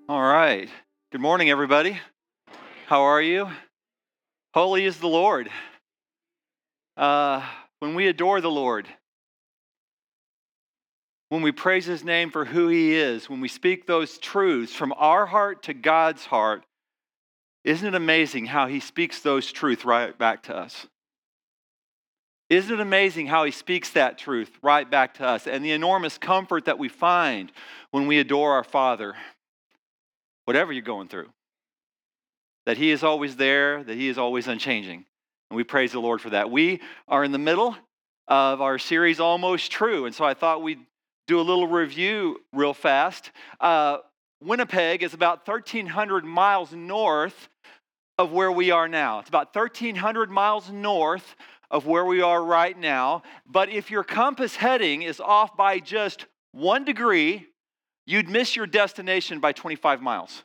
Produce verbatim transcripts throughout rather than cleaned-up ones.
All right. Good morning, everybody. How are you? Holy is the Lord. Uh, when we adore the Lord, when we praise His name for who He is, when we speak those truths from our heart to God's heart, isn't it amazing how He speaks those truths right back to us? Isn't it amazing how He speaks that truth right back to us and the enormous comfort that we find when we adore our Father, whatever you're going through? That He is always there, that He is always unchanging. And we praise the Lord for that. We are in the middle of our series, Almost True. And so I thought we'd do a little review real fast. Uh, Winnipeg is about thirteen hundred miles north of where we are now. It's about thirteen hundred miles north of where we are right now. But if your compass heading is off by just one degree, you'd miss your destination by twenty-five miles.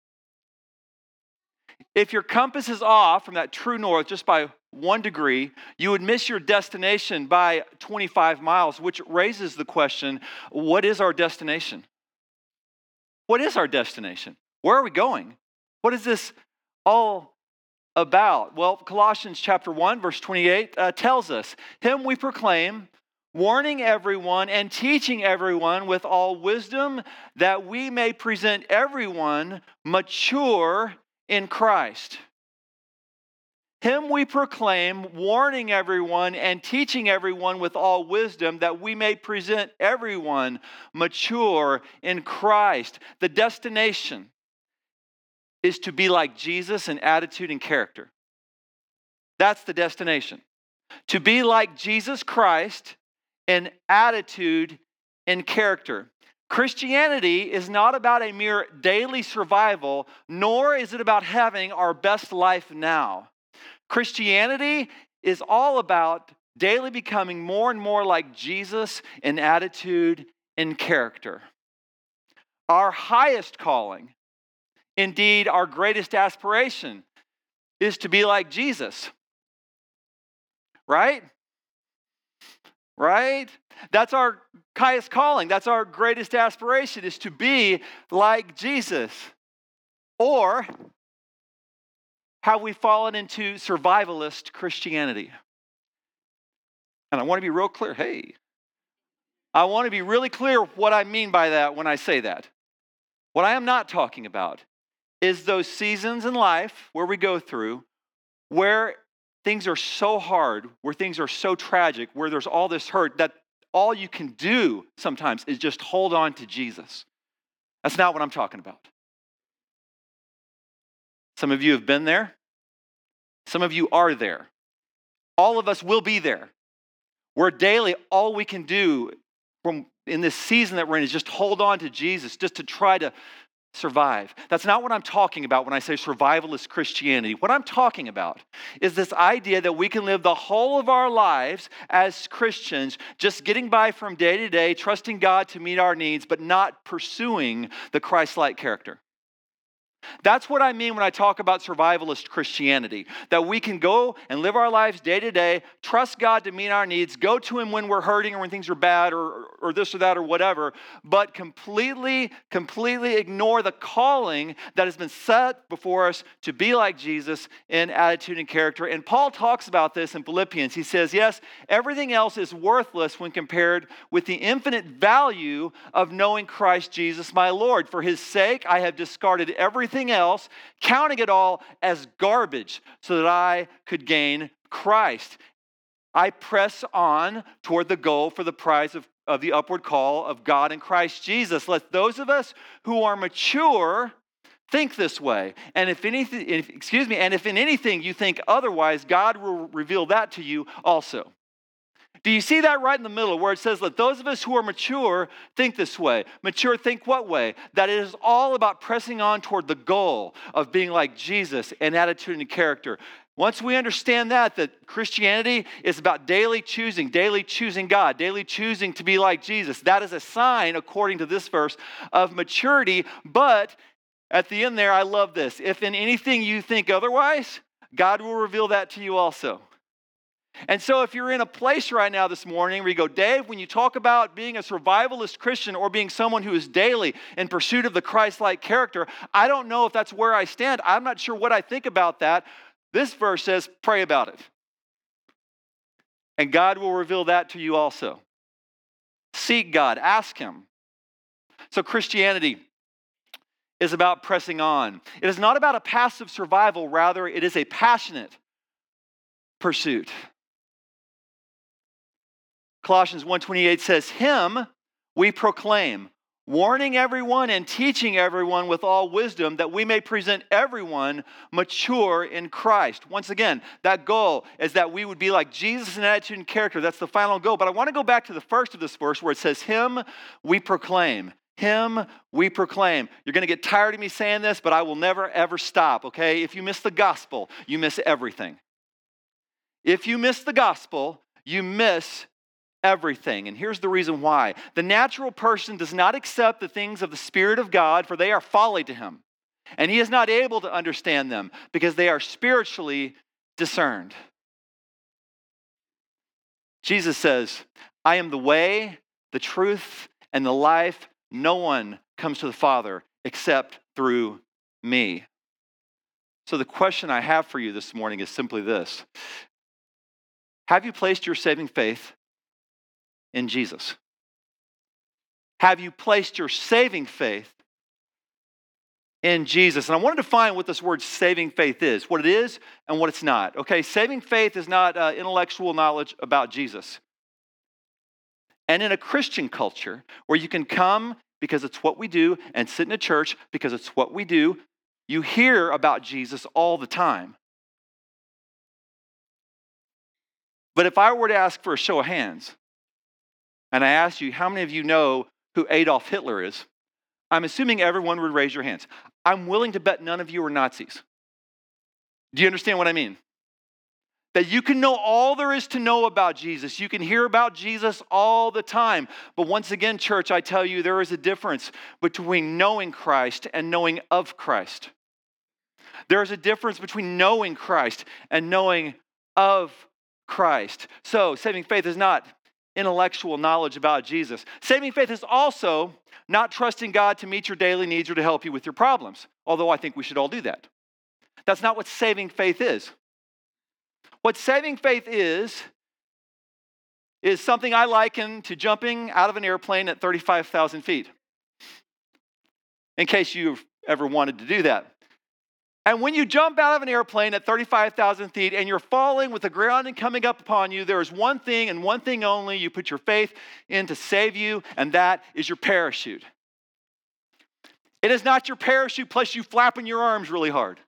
If your compass is off from that true north just by one degree, you would miss your destination by twenty-five miles, which raises the question, what is our destination? What is our destination? Where are we going? What is this all about? Well, Colossians chapter one, verse twenty-eight uh, tells us, Him we proclaim, warning everyone and teaching everyone with all wisdom, that we may present everyone mature in Christ. Him we proclaim, warning everyone and teaching everyone with all wisdom, that we may present everyone mature in Christ. The destination is to be like Jesus in attitude and character. That's the destination. To be like Jesus Christ in attitude and character. Christianity is not about a mere daily survival, nor is it about having our best life now. Christianity is all about daily becoming more and more like Jesus in attitude and character. Our highest calling, indeed our greatest aspiration, is to be like Jesus. Right? Right? That's our highest calling. That's our greatest aspiration, is to be like Jesus. Or have we fallen into survivalist Christianity? And I want to be real clear. Hey, I want to be really clear what I mean by that when I say that. What I am not talking about is those seasons in life where we go through where things are so hard, where things are so tragic, where there's all this hurt, that all you can do sometimes is just hold on to Jesus. That's not what I'm talking about. Some of you have been there. Some of you are there. All of us will be there. Where daily, all we can do from in this season that we're in is just hold on to Jesus, just to try to survive. That's not what I'm talking about when I say survivalist Christianity. What I'm talking about is this idea that we can live the whole of our lives as Christians, just getting by from day to day, trusting God to meet our needs, but not pursuing the Christ-like character. That's what I mean when I talk about survivalist Christianity, that we can go and live our lives day to day, trust God to meet our needs, go to Him when we're hurting or when things are bad or, or this or that or whatever, but completely, completely ignore the calling that has been set before us to be like Jesus in attitude and character. And Paul talks about this in Philippians. He says, yes, everything else is worthless when compared with the infinite value of knowing Christ Jesus my Lord. For His sake, I have discarded everything else, counting it all as garbage so that I could gain Christ. I press on toward the goal for the prize of, of the upward call of God in Christ Jesus. Let those of us who are mature think this way. And if anything, if, excuse me, and if in anything you think otherwise, God will reveal that to you also. Do you see that right in the middle where it says, let those of us who are mature think this way? Mature, think what way? That it is all about pressing on toward the goal of being like Jesus in attitude and character. Once we understand that, that Christianity is about daily choosing, daily choosing God, daily choosing to be like Jesus. That is a sign, according to this verse, of maturity. But at the end there, I love this. If in anything you think otherwise, God will reveal that to you also. And so if you're in a place right now this morning where you go, Dave, when you talk about being a survivalist Christian or being someone who is daily in pursuit of the Christ-like character, I don't know if that's where I stand. I'm not sure what I think about that. This verse says, pray about it. And God will reveal that to you also. Seek God, ask Him. So Christianity is about pressing on. It is not about a passive survival, rather it is a passionate pursuit. Colossians one twenty-eight says, Him we proclaim, warning everyone and teaching everyone with all wisdom, that we may present everyone mature in Christ. Once again, that goal is that we would be like Jesus in attitude and character. That's the final goal. But I want to go back to the first of this verse where it says, Him we proclaim. Him we proclaim. You're going to get tired of me saying this, but I will never, ever stop, okay? If you miss the gospel, you miss everything. If you miss the gospel, you miss everything. And here's the reason why. The natural person does not accept the things of the Spirit of God, for they are folly to him. And he is not able to understand them because they are spiritually discerned. Jesus says, I am the way, the truth, and the life. No one comes to the Father except through me. So the question I have for you this morning is simply this. Have you placed your saving faith in Jesus? Have you placed your saving faith in Jesus? And I wanted to define what this word saving faith is, what it is and what it's not. Okay, saving faith is not uh, intellectual knowledge about Jesus. And in a Christian culture where you can come because it's what we do and sit in a church because it's what we do, you hear about Jesus all the time. But if I were to ask for a show of hands, and I asked you, how many of you know who Adolf Hitler is? I'm assuming everyone would raise your hands. I'm willing to bet none of you are Nazis. Do you understand what I mean? That you can know all there is to know about Jesus. You can hear about Jesus all the time. But once again, church, I tell you, there is a difference between knowing Christ and knowing of Christ. There is a difference between knowing Christ and knowing of Christ. So, saving faith is not intellectual knowledge about Jesus. Saving faith is also not trusting God to meet your daily needs or to help you with your problems, although I think we should all do that. That's not what saving faith is. What saving faith is, is something I liken to jumping out of an airplane at thirty-five thousand feet, in case you've ever wanted to do that. And when you jump out of an airplane at thirty-five thousand feet and you're falling with the ground and coming up upon you, there is one thing and one thing only you put your faith in to save you, and that is your parachute. It is not your parachute plus you flapping your arms really hard.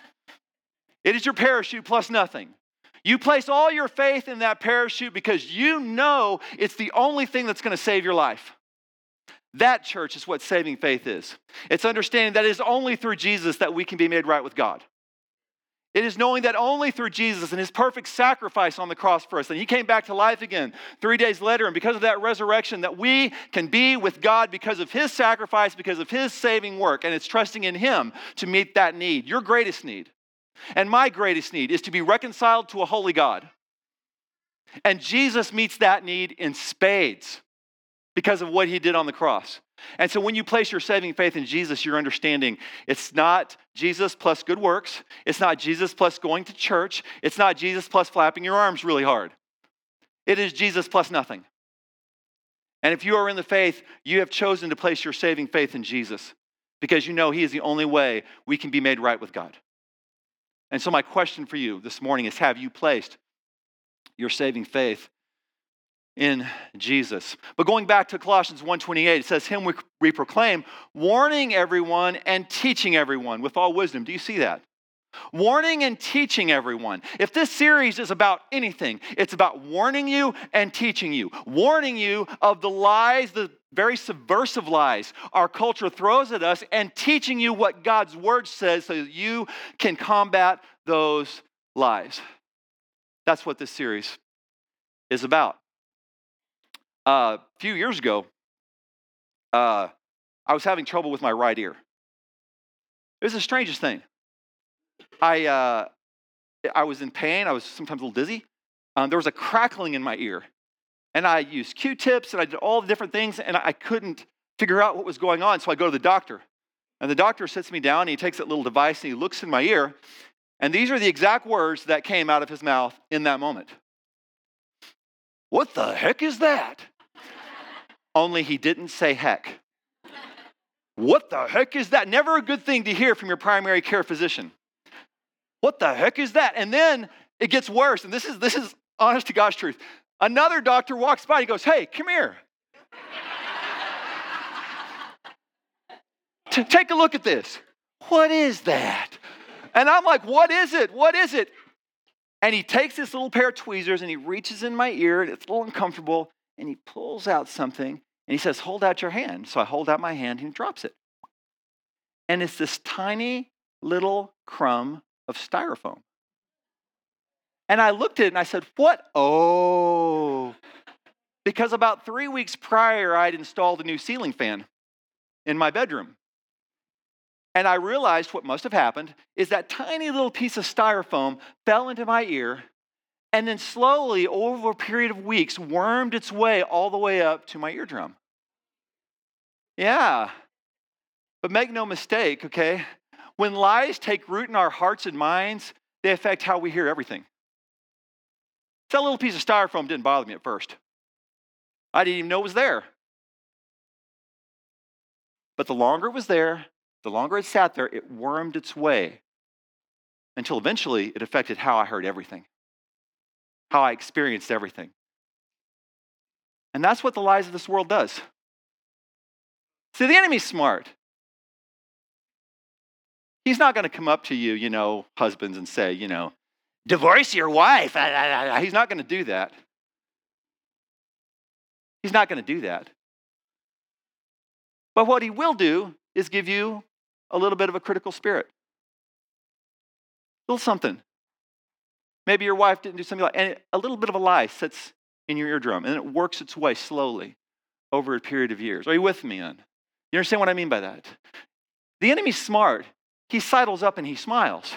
It is your parachute plus nothing. You place all your faith in that parachute because you know it's the only thing that's going to save your life. That, church, is what saving faith is. It's understanding that it is only through Jesus that we can be made right with God. It is knowing that only through Jesus and His perfect sacrifice on the cross for us, and He came back to life again three days later, and because of that resurrection, that we can be with God because of His sacrifice, because of His saving work, and it's trusting in Him to meet that need, your greatest need. And my greatest need is to be reconciled to a holy God. And Jesus meets that need in spades because of what He did on the cross. And so when you place your saving faith in Jesus, you're understanding it's not Jesus plus good works. It's not Jesus plus going to church. It's not Jesus plus flapping your arms really hard. It is Jesus plus nothing. And if you are in the faith, you have chosen to place your saving faith in Jesus because you know He is the only way we can be made right with God. And so my question for you this morning is, have you placed your saving faith in Jesus? But going back to Colossians one twenty-eight, it says, Him we, we proclaim, warning everyone and teaching everyone with all wisdom. Do you see that? Warning and teaching everyone. If this series is about anything, it's about warning you and teaching you. Warning you of the lies, the very subversive lies our culture throws at us, and teaching you what God's Word says so that you can combat those lies. That's what this series is about. Uh, a few years ago, uh, I was having trouble with my right ear. It was the strangest thing. I uh, I was in pain. I was sometimes a little dizzy. um, there was a crackling in my ear. And I used Q-tips and I did all the different things and I couldn't figure out what was going on. So I go to the doctor. And the doctor sits me down and he takes that little device and he looks in my ear. And these are the exact words that came out of his mouth in that moment. What the heck is that? Only he didn't say heck. What the heck is that? Never a good thing to hear from your primary care physician. What the heck is that? And then it gets worse. And this is this is honest to God's truth. Another doctor walks by and he goes, hey, come here. T- take a look at this. What is that? And I'm like, what is it? What is it? And he takes this little pair of tweezers and he reaches in my ear and it's a little uncomfortable and he pulls out something and he says, hold out your hand. So I hold out my hand and he drops it. And it's this tiny little crumb of styrofoam. And I looked at it and I said, what? Oh, because about three weeks prior, I'd installed a new ceiling fan in my bedroom. And I realized what must have happened is that tiny little piece of styrofoam fell into my ear and then slowly, over a period of weeks, wormed its way all the way up to my eardrum. Yeah. But make no mistake, okay? When lies take root in our hearts and minds, they affect how we hear everything. That little piece of styrofoam didn't bother me at first. I didn't even know it was there. But the longer it was there, the longer it sat there, it wormed its way until eventually it affected how I heard everything, how I experienced everything. And that's what the lies of this world does. See, the enemy's smart. He's not going to come up to you, you know, husbands, and say, you know, divorce your wife. He's not going to do that. He's not going to do that. But what he will do is give you a little bit of a critical spirit. A little something. Maybe your wife didn't do something like, and a little bit of a lie sits in your eardrum, and it works its way slowly over a period of years. Are you with me on? You understand what I mean by that? The enemy's smart. He sidles up and he smiles.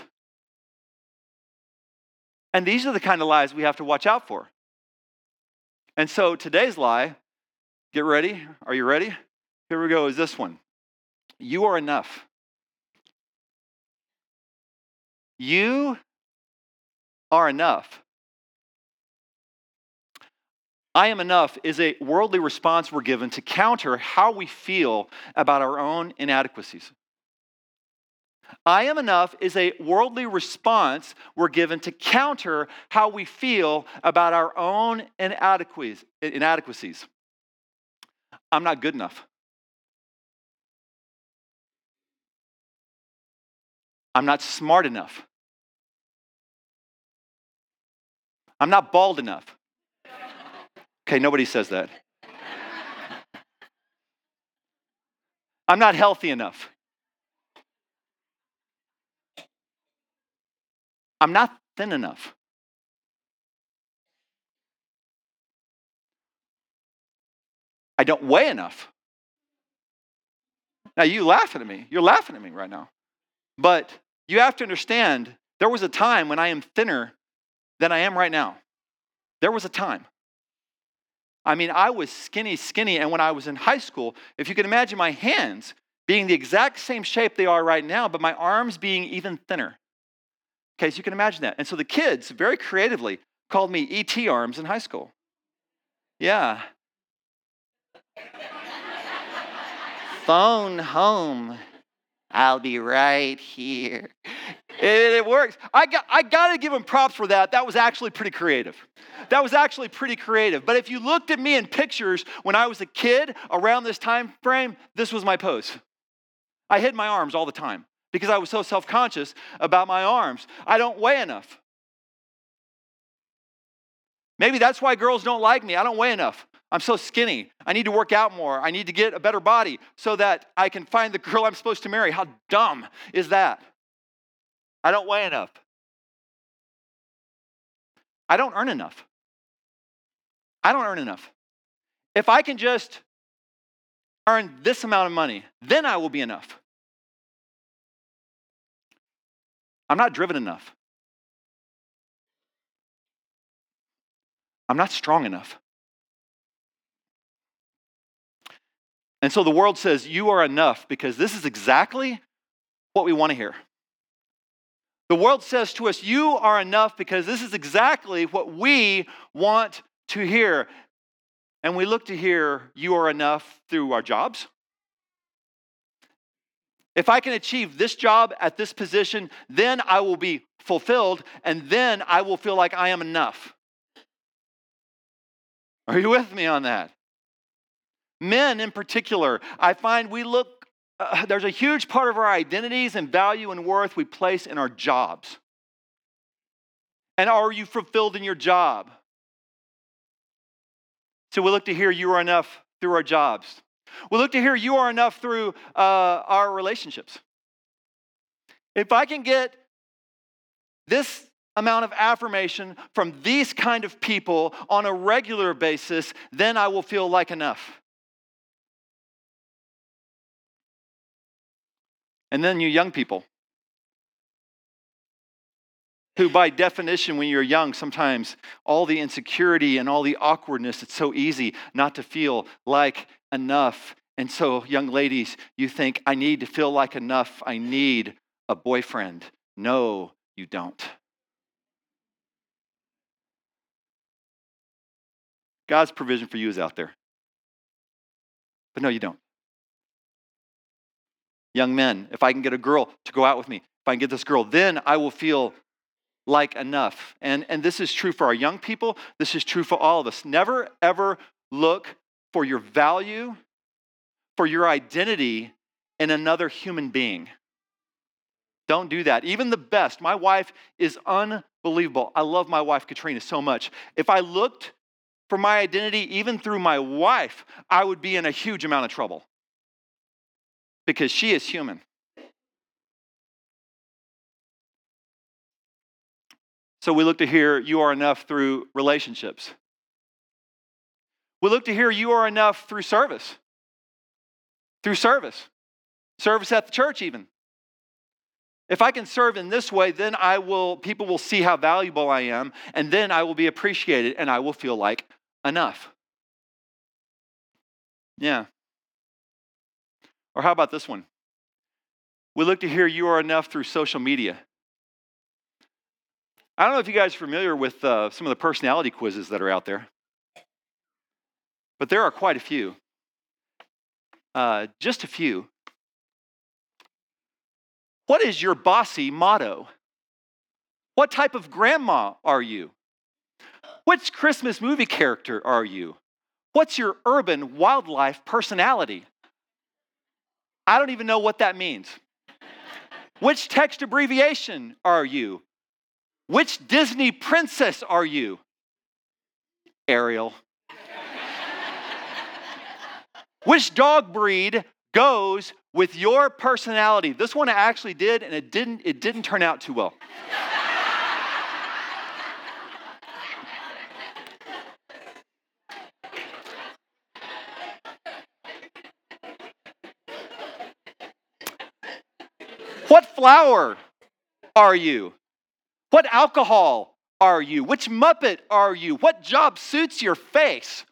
And these are the kind of lies we have to watch out for. And so today's lie, get ready. Are you ready? Here we go, is this one. You are enough. You are enough. I am enough is a worldly response we're given to counter how we feel about our own inadequacies. I am enough is a worldly response we're given to counter how we feel about our own inadequacies. inadequacies. I'm not good enough. I'm not smart enough. I'm not bald enough. Okay, nobody says that. I'm not healthy enough. I'm not thin enough. I don't weigh enough. Now, you laughing at me. You're laughing at me right now. But you have to understand, there was a time when I am thinner than I am right now. There was a time. I mean, I was skinny, skinny, and when I was in high school, if you can imagine my hands being the exact same shape they are right now, but my arms being even thinner. Okay, so you can imagine that. And so the kids, very creatively, called me E T arms in high school. Yeah. Phone home. I'll be right here. It, it works. I got, I got to give them props for that. That was actually pretty creative. That was actually pretty creative. But if you looked at me in pictures when I was a kid around this time frame, this was my pose. I hid my arms all the time because I was so self-conscious about my arms. I don't weigh enough. Maybe that's why girls don't like me. I don't weigh enough. I'm so skinny. I need to work out more. I need to get a better body so that I can find the girl I'm supposed to marry. How dumb is that? I don't weigh enough. I don't earn enough. I don't earn enough. If I can just earn this amount of money, then I will be enough. I'm not driven enough. I'm not strong enough. And so the world says, you are enough, because this is exactly what we want to hear. The world says to us, you are enough, because this is exactly what we want to hear. And we look to hear, you are enough through our jobs. If I can achieve this job at this position, then I will be fulfilled, and then I will feel like I am enough. Are you with me on that? Men in particular, I find we look, uh, there's a huge part of our identities and value and worth we place in our jobs. And are you fulfilled in your job? So we look to hear you are enough through our jobs. We look to hear you are enough through uh, our relationships. If I can get this amount of affirmation from these kind of people on a regular basis, then I will feel like enough. And then you young people, who by definition, when you're young, sometimes all the insecurity and all the awkwardness, it's so easy not to feel like enough. And so, young ladies, you think, I need to feel like enough. I need a boyfriend. No, you don't. God's provision for you is out there. But no, you don't. Young men, if I can get a girl to go out with me, if I can get this girl, then I will feel like enough. And, and this is true for our young people. This is true for all of us. Never, ever look for your value, for your identity in another human being. Don't do that. Even the best. My wife is unbelievable. I love my wife, Katrina, so much. If I looked for my identity even through my wife, I would be in a huge amount of trouble. Because she is human. So we look to hear you are enough through relationships. We look to hear you are enough through service. Through service. Service at the church even. If I can serve in this way, then I will, people will see how valuable I am, and then I will be appreciated, and I will feel like enough. Yeah. Or how about this one? We look to hear you are enough through social media. I don't know if you guys are familiar with uh, some of the personality quizzes that are out there, but there are quite a few. Uh, just a few. What is your bossy motto? What type of grandma are you? Which Christmas movie character are you? What's your urban wildlife personality? I don't even know what that means. Which text abbreviation are you? Which Disney princess are you? Ariel. Which dog breed goes with your personality? This one I actually did, and it didn't, it didn't turn out too well. What flower are you? What alcohol are you? Which Muppet are you? What job suits your face?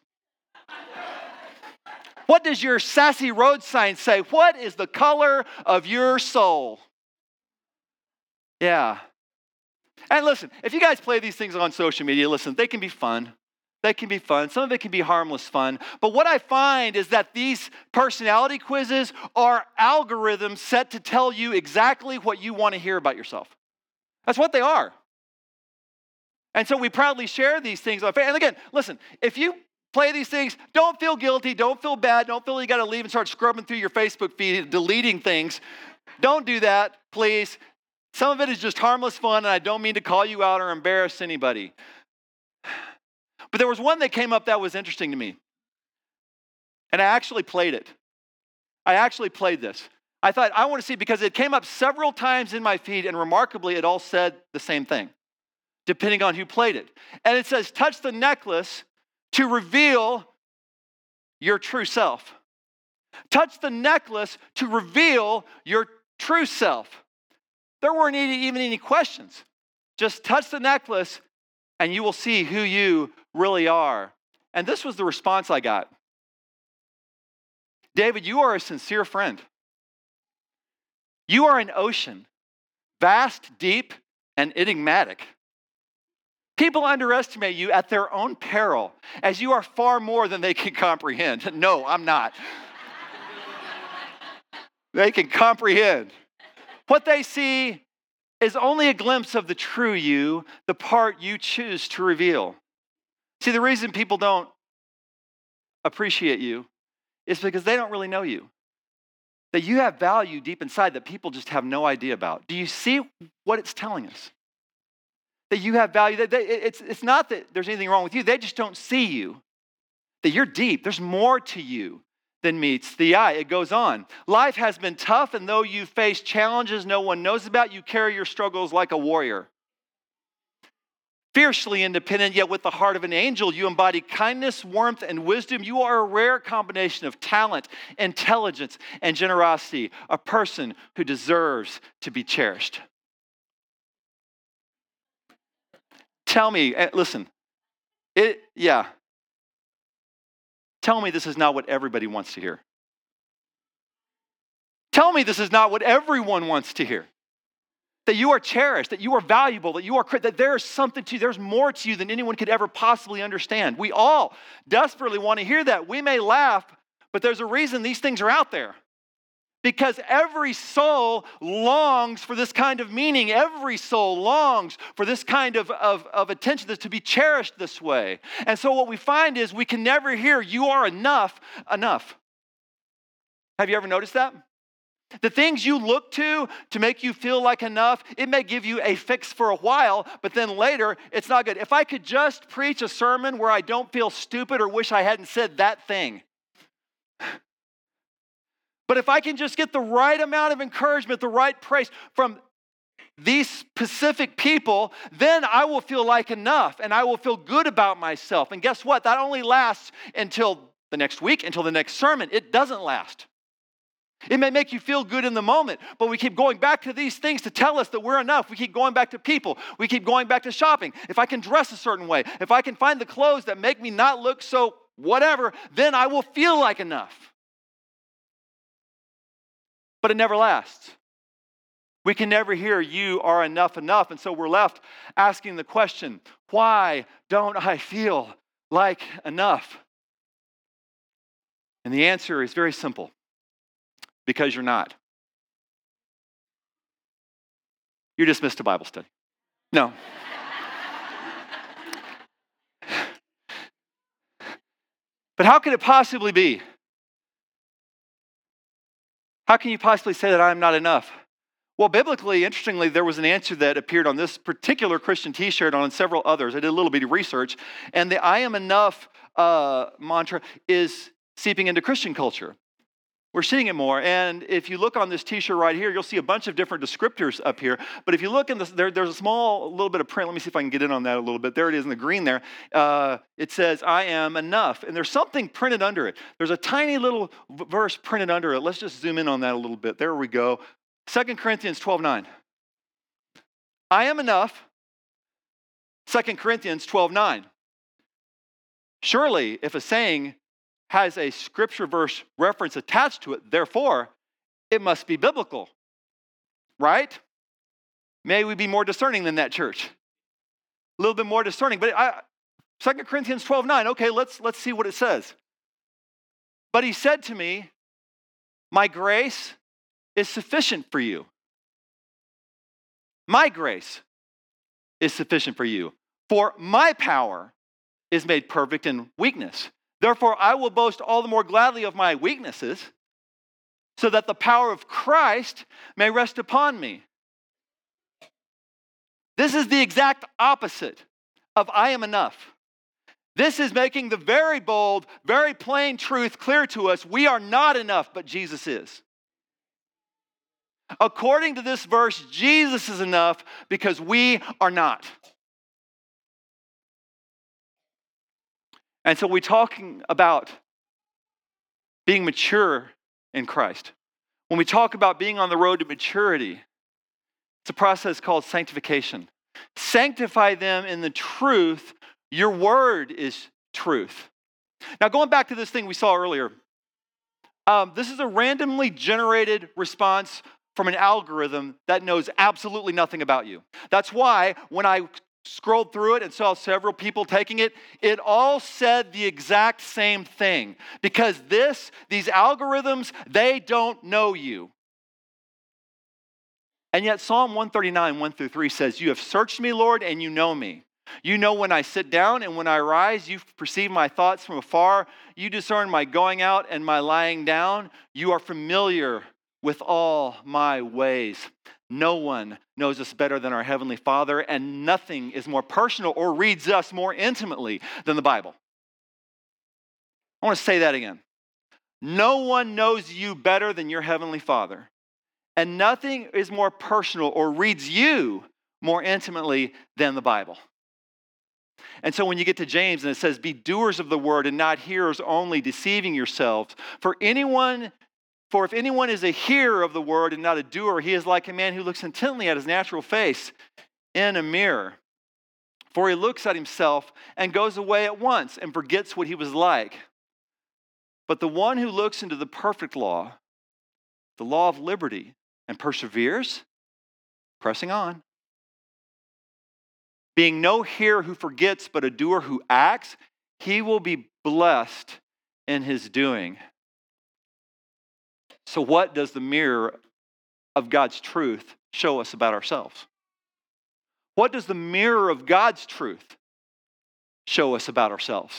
What does your sassy road sign say? What is the color of your soul? Yeah. And listen, if you guys play these things on social media, listen, they can be fun. They can be fun. Some of it can be harmless fun. But what I find is that these personality quizzes are algorithms set to tell you exactly what you want to hear about yourself. That's what they are. And so we proudly share these things on Facebook. And again, listen, if you play these things, don't feel guilty, don't feel bad, don't feel you got to leave and start scrubbing through your Facebook feed, deleting things. Don't do that, please. Some of it is just harmless fun, and I don't mean to call you out or embarrass anybody. But there was one that came up that was interesting to me. And I actually played it. I actually played this. I thought, I want to see, because it came up several times in my feed, and remarkably, it all said the same thing, depending on who played it. And it says, touch the necklace to reveal your true self. Touch the necklace to reveal your true self. There weren't even any questions. Just touch the necklace and you will see who you really are. And this was the response I got. David, you are a sincere friend. You are an ocean, vast, deep, and enigmatic. People underestimate you at their own peril, as you are far more than they can comprehend. No, I'm not. They can comprehend. What they see is only a glimpse of the true you, the part you choose to reveal. See, the reason people don't appreciate you is because they don't really know you. That you have value deep inside that people just have no idea about. Do you see what it's telling us? That you have value. That they, it's, it's not that there's anything wrong with you. They just don't see you. That you're deep. There's more to you than meets the eye. It goes on. Life has been tough, and though you face challenges no one knows about, you carry your struggles like a warrior. Fiercely independent, yet with the heart of an angel, you embody kindness, warmth, and wisdom. You are a rare combination of talent, intelligence, and generosity, a person who deserves to be cherished. Tell me, listen, it, yeah. Tell me this is not what everybody wants to hear. Tell me this is not what everyone wants to hear. That you are cherished, that you are valuable, that you are, that there is something to you, there's more to you than anyone could ever possibly understand. We all desperately want to hear that. We may laugh, but there's a reason these things are out there. Because every soul longs for this kind of meaning. Every soul longs for this kind of, of, of attention, to be cherished this way. And so what we find is we can never hear, you are enough, enough. Have you ever noticed that? The things you look to to make you feel like enough, it may give you a fix for a while, but then later, it's not good. If I could just preach a sermon where I don't feel stupid or wish I hadn't said that thing. But if I can just get the right amount of encouragement, the right praise from these specific people, then I will feel like enough and I will feel good about myself. And guess what? That only lasts until the next week, until the next sermon. It doesn't last. It may make you feel good in the moment, but we keep going back to these things to tell us that we're enough. We keep going back to people. We keep going back to shopping. If I can dress a certain way, if I can find the clothes that make me not look so whatever, then I will feel like enough. But it never lasts. We can never hear you are enough enough. And so we're left asking the question, why don't I feel like enough? And the answer is very simple. Because you're not. You're dismissed to Bible study. No. But how could it possibly be? How can you possibly say that I'm not enough? Well, biblically, interestingly, there was an answer that appeared on this particular Christian t-shirt, on several others. I did a little bit of research, and the I am enough uh, mantra is seeping into Christian culture. We're seeing it more, and if you look on this t-shirt right here, you'll see a bunch of different descriptors up here, but if you look in this, there, there's a small little bit of print. Let me see if I can get in on that a little bit. There it is in the green there. Uh, it says, I am enough, and there's something printed under it. There's a tiny little verse printed under it. Let's just zoom in on that a little bit. There we go. Second Corinthians twelve nine. I am enough. Second Corinthians twelve nine. Surely, if a saying has a scripture verse reference attached to it, therefore, it must be biblical, right? May we be more discerning than that, church. A little bit more discerning. But I, Second Corinthians twelve nine, okay, let's, let's see what it says. But he said to me, my grace is sufficient for you. My grace is sufficient for you. For my power is made perfect in weakness. Therefore, I will boast all the more gladly of my weaknesses, so that the power of Christ may rest upon me. This is the exact opposite of I am enough. This is making the very bold, very plain truth clear to us. We are not enough, but Jesus is. According to this verse, Jesus is enough because we are not. And so we're talking about being mature in Christ. When we talk about being on the road to maturity, it's a process called sanctification. Sanctify them in the truth. Your word is truth. Now, going back to this thing we saw earlier, um, this is a randomly generated response from an algorithm that knows absolutely nothing about you. That's why when I scrolled through it and saw several people taking it, it all said the exact same thing. Because this, these algorithms, they don't know you. And yet Psalm one thirty-nine, one through three says, you have searched me, Lord, and you know me. You know when I sit down and when I rise, you perceive my thoughts from afar. You discern my going out and my lying down. You are familiar with all my ways. No one knows us better than our Heavenly Father, and nothing is more personal or reads us more intimately than the Bible. I want to say that again. No one knows you better than your Heavenly Father, and nothing is more personal or reads you more intimately than the Bible. And so when you get to James and it says, be doers of the word and not hearers only, deceiving yourselves. For anyone, for if anyone is a hearer of the word and not a doer, he is like a man who looks intently at his natural face in a mirror. For he looks at himself and goes away at once and forgets what he was like. But the one who looks into the perfect law, the law of liberty, and perseveres, pressing on, being no hearer who forgets, but a doer who acts, he will be blessed in his doing. So what does the mirror of God's truth show us about ourselves? What does the mirror of God's truth show us about ourselves?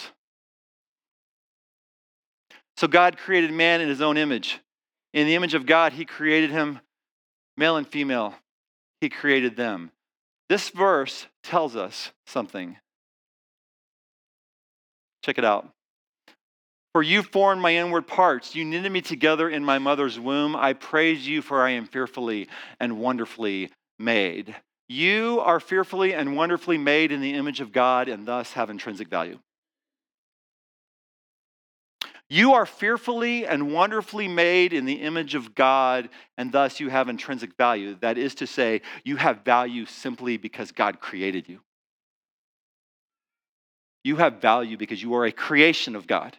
So God created man in his own image. In the image of God, he created him, male and female. He created them. This verse tells us something. Check it out. For you formed my inward parts. You knitted me together in my mother's womb. I praise you, for I am fearfully and wonderfully made. You are fearfully and wonderfully made in the image of God and thus have intrinsic value. You are fearfully and wonderfully made in the image of God, and thus you have intrinsic value. That is to say, you have value simply because God created you. You have value because you are a creation of God.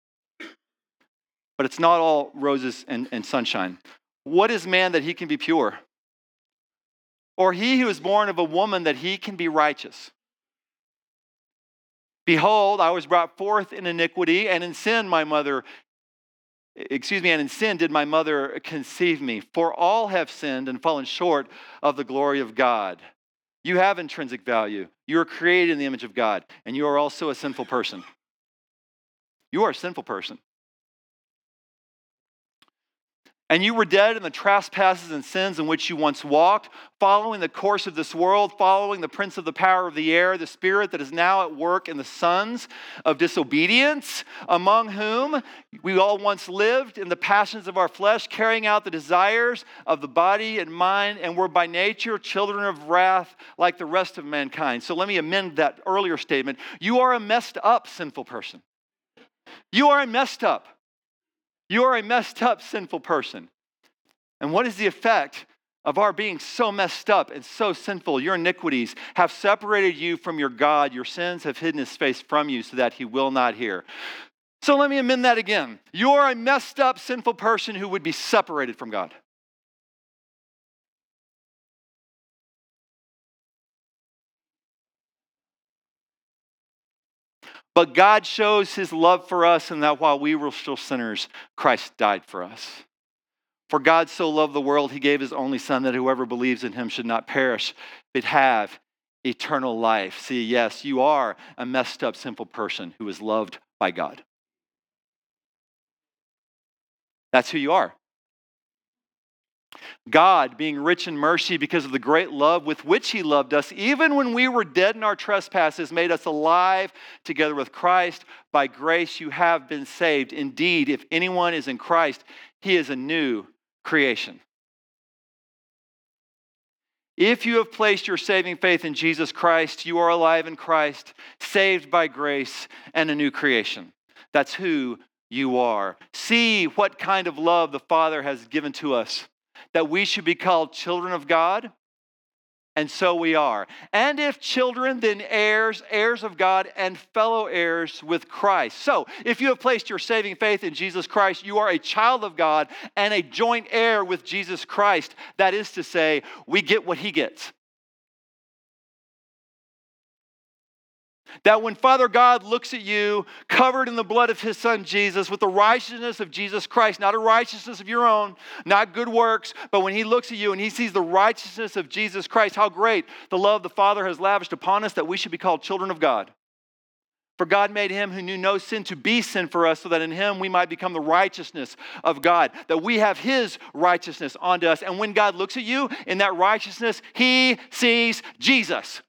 But it's not all roses and, and sunshine. What is man that he can be pure? Or he who is born of a woman that he can be righteous? Behold, I was brought forth in iniquity, and in sin my mother, excuse me, and in sin did my mother conceive me. For all have sinned and fallen short of the glory of God. You have intrinsic value. You are created in the image of God, and you are also a sinful person. You are a sinful person. And you were dead in the trespasses and sins in which you once walked, following the course of this world, following the prince of the power of the air, the spirit that is now at work in the sons of disobedience, among whom we all once lived in the passions of our flesh, carrying out the desires of the body and mind, and were by nature children of wrath like the rest of mankind. So let me amend that earlier statement. You are a messed up sinful person. You are a messed up. You are a messed up, sinful person. And what is the effect of our being so messed up and so sinful? Your iniquities have separated you from your God. Your sins have hidden his face from you so that he will not hear. So let me amend that again. You are a messed up, sinful person who would be separated from God. But God shows his love for us in that while we were still sinners, Christ died for us. For God so loved the world, he gave his only son that whoever believes in him should not perish, but have eternal life. See, yes, you are a messed up, sinful person who is loved by God. That's who you are. God, being rich in mercy because of the great love with which he loved us, even when we were dead in our trespasses, made us alive together with Christ. By grace you have been saved. Indeed, if anyone is in Christ, he is a new creation. If you have placed your saving faith in Jesus Christ, you are alive in Christ, saved by grace, and a new creation. That's who you are. See what kind of love the Father has given to us, that we should be called children of God, and so we are. And if children, then heirs, heirs of God, and fellow heirs with Christ. So, if you have placed your saving faith in Jesus Christ, you are a child of God and a joint heir with Jesus Christ. That is to say, we get what he gets. That when Father God looks at you, covered in the blood of his son Jesus, with the righteousness of Jesus Christ, not a righteousness of your own, not good works, but when he looks at you and he sees the righteousness of Jesus Christ, how great the love the Father has lavished upon us that we should be called children of God. For God made him who knew no sin to be sin for us, so that in him we might become the righteousness of God, that we have his righteousness onto us. And when God looks at you in that righteousness, he sees Jesus.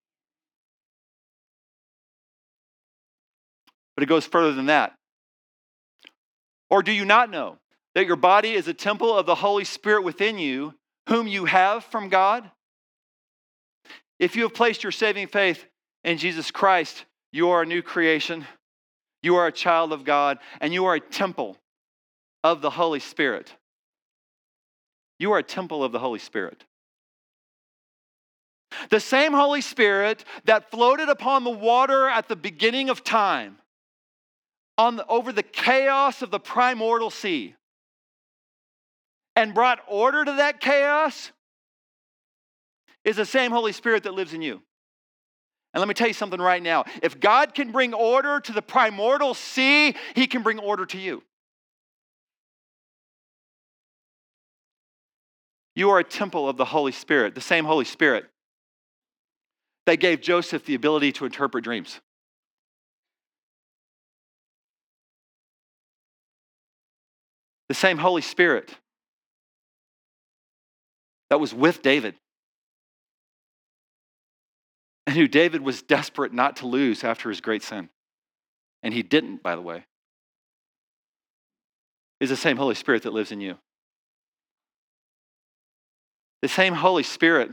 But it goes further than that. Or do you not know that your body is a temple of the Holy Spirit within you, whom you have from God? If you have placed your saving faith in Jesus Christ, you are a new creation, you are a child of God, and you are a temple of the Holy Spirit. You are a temple of the Holy Spirit. The same Holy Spirit that floated upon the water at the beginning of time, On the, over the chaos of the primordial sea, and brought order to that chaos, is the same Holy Spirit that lives in you. And let me tell you something right now. If God can bring order to the primordial sea, he can bring order to you. You are a temple of the Holy Spirit, the same Holy Spirit that gave Joseph the ability to interpret dreams. The same Holy Spirit that was with David, and who David was desperate not to lose after his great sin. And he didn't, by the way. Is the same Holy Spirit that lives in you. The same Holy Spirit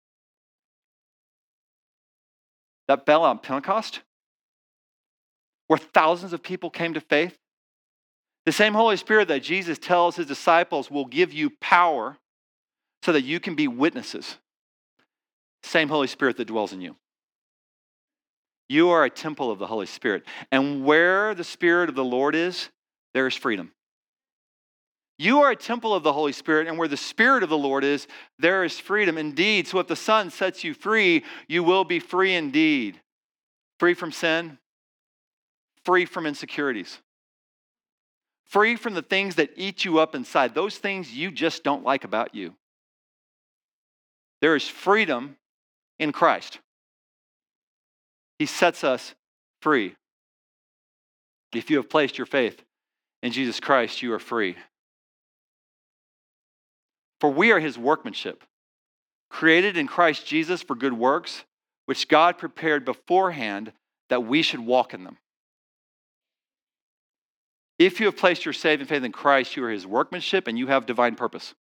that fell on Pentecost, where thousands of people came to faith. The same Holy Spirit that Jesus tells his disciples will give you power so that you can be witnesses. Same Holy Spirit that dwells in you. You are a temple of the Holy Spirit. And where the Spirit of the Lord is, there is freedom. You are a temple of the Holy Spirit, and where the Spirit of the Lord is, there is freedom indeed. So if the Son sets you free, you will be free indeed. Free from sin, free from insecurities, free from the things that eat you up inside, those things you just don't like about you. There is freedom in Christ. He sets us free. If you have placed your faith in Jesus Christ, you are free. For we are his workmanship, created in Christ Jesus for good works, which God prepared beforehand that we should walk in them. If you have placed your saving faith in Christ, you are his workmanship and you have divine purpose.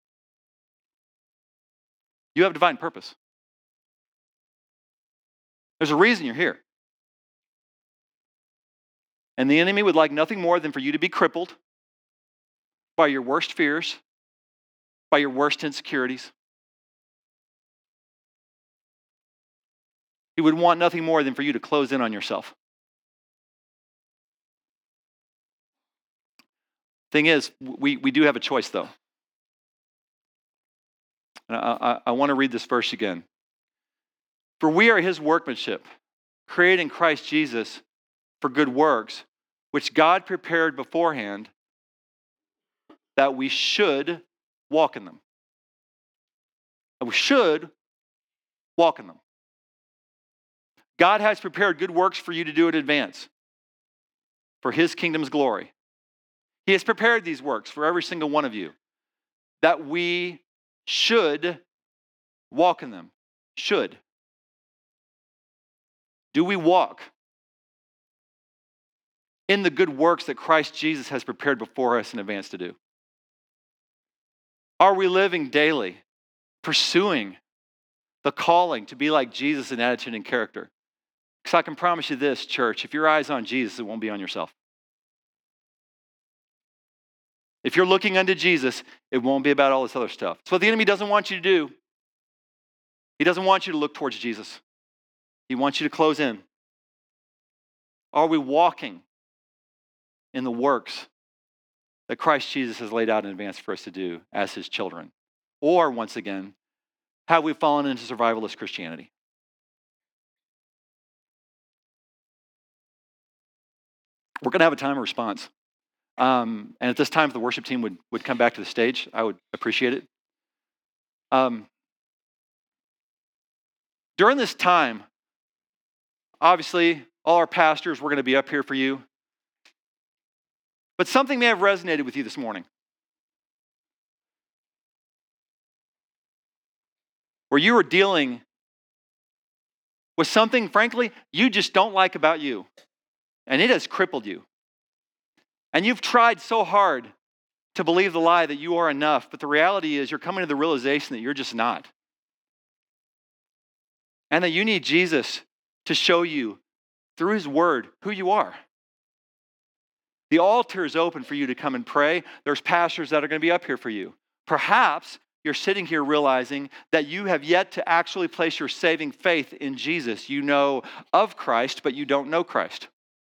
You have divine purpose. There's a reason you're here. And the enemy would like nothing more than for you to be crippled by your worst fears, by your worst insecurities. He would want nothing more than for you to close in on yourself. Thing is, we, we do have a choice, though. And I, I, I want to read this verse again. For we are his workmanship, created in Christ Jesus for good works, which God prepared beforehand that we should walk in them. That we should walk in them. God has prepared good works for you to do in advance for his kingdom's glory. He has prepared these works for every single one of you that we should walk in them. Should. Do we walk in the good works that Christ Jesus has prepared before us in advance to do? Are we living daily, pursuing the calling to be like Jesus in attitude and character? Because I can promise you this, church, if your eyes on Jesus, it won't be on yourself. If you're looking unto Jesus, it won't be about all this other stuff. It's what the enemy doesn't want you to do. He doesn't want you to look towards Jesus. He wants you to close in. Are we walking in the works that Christ Jesus has laid out in advance for us to do as his children? Or, once again, have we fallen into survivalist Christianity? We're going to have a time of response. Um, and at this time, if the worship team would, would come back to the stage, I would appreciate it. Um, during this time, obviously, all our pastors, we're going to be up here for you. But something may have resonated with you this morning. Where you were dealing with something, frankly, you just don't like about you. And it has crippled you. And you've tried so hard to believe the lie that you are enough, but the reality is you're coming to the realization that you're just not. And that you need Jesus to show you through his word who you are. The altar is open for you to come and pray. There's pastors that are going to be up here for you. Perhaps you're sitting here realizing that you have yet to actually place your saving faith in Jesus. You know of Christ, but you don't know Christ.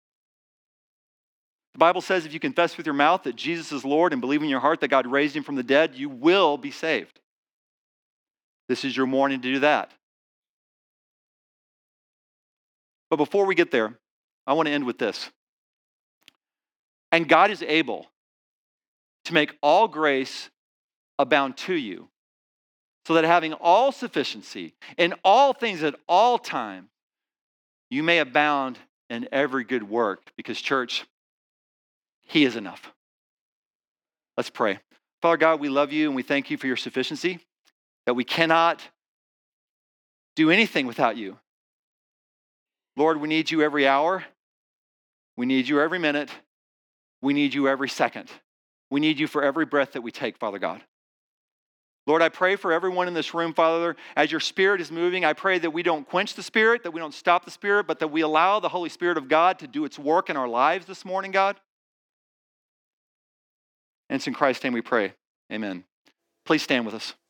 The Bible says if you confess with your mouth that Jesus is Lord and believe in your heart that God raised him from the dead, you will be saved. This is your morning to do that. But before we get there, I want to end with this. And God is able to make all grace abound to you, so that having all sufficiency in all things at all times, you may abound in every good work. Because, church, he is enough. Let's pray. Father God, we love you and we thank you for your sufficiency, that we cannot do anything without you. Lord, we need you every hour. We need you every minute. We need you every second. We need you for every breath that we take, Father God. Lord, I pray for everyone in this room, Father, as your Spirit is moving, I pray that we don't quench the Spirit, that we don't stop the Spirit, but that we allow the Holy Spirit of God to do its work in our lives this morning, God. And it's in Christ's name we pray. Amen. Please stand with us.